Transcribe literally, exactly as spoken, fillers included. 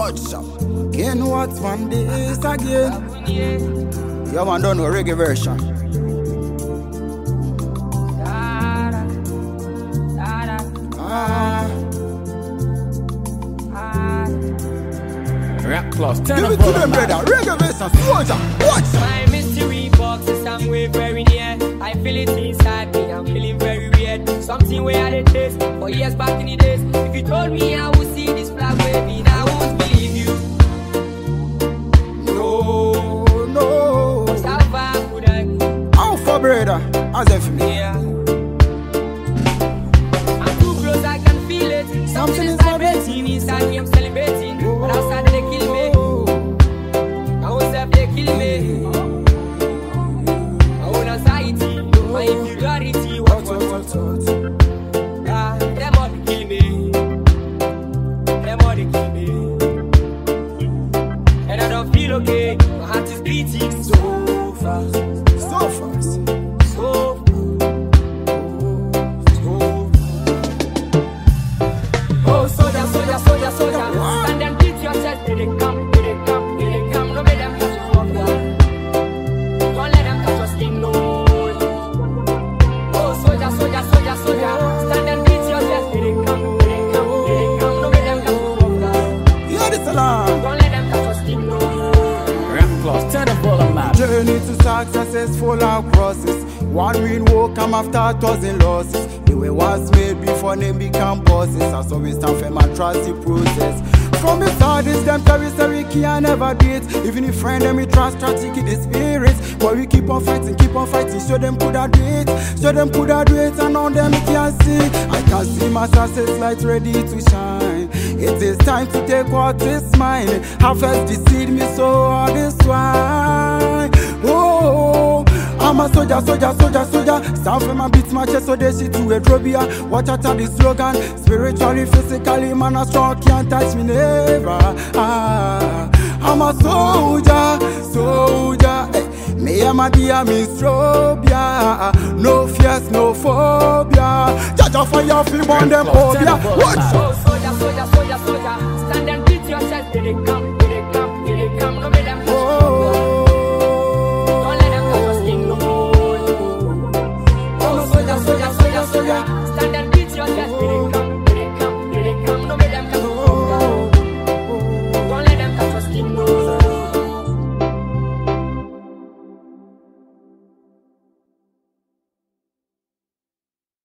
Watch out. Can watch one days again. You man don't know reggae version. Ah. Rap plus, turn Give up it to all them, the brother. Reggae version. Soldier. Watch out. My mystery box is somewhere very near. I feel it inside me, I'm feeling very weird. Something where I did taste for years back in the days. If you told me I would see this flag waving, I won't believe you. No, no. Cause how far could I go? How far, brother? As if me. Yeah. I'm too close, I can feel it. Something is vibrating inside me, I'm celebrating. But outside they kill me. I won't say they kill me. My own anxiety, my inferiority. What, what, what, what? Ah, them all they kill me. Them all they kill me. And I don't feel okay. My heart is beating so fast, So fast. so Oh, soldier, soldier, soldier, soldier. Stand and beat your chest. Here they come, here they come, here they come. No make them catch you off guard. Don't let them catch your skin, no. Oh, soldier, soldier, soldier, soldier. Stand and beat your chest. Here they come, here they come, here they come. No make them catch you off guard. Hear this alarm. Don't let them catch your skin, no. Rap plus, turn up all the map. Journey to success is full of crosses. One win will come after a thousand losses. They were once made before they become bosses. That's how we stand for my trusty process. From the start, it's them territory can never beat. Even if friend them we trust, try to keep the spirits. But we keep on fighting, keep on fighting. Show them put that weight, show them put that weight, and on them it can see. I can see my success light ready to shine. It is time to take what is mine. Harvest the seed, me so all this wine. Oh. I'm a soldier, soldier, soldier, soldier. Stand for my beats, my chest, so they see to a drobia. Watch out of the slogan. Spiritually, physically, man, I strong, can't touch me never. Ah, I'm a soldier, soldier. Hey, me and my dear Miss Robia. No fears, no phobia. Judge of fire, feel on them, obia. Watch out. Oh, soldier, soldier, soldier, soldier. Stand and beat your chest. Here they come.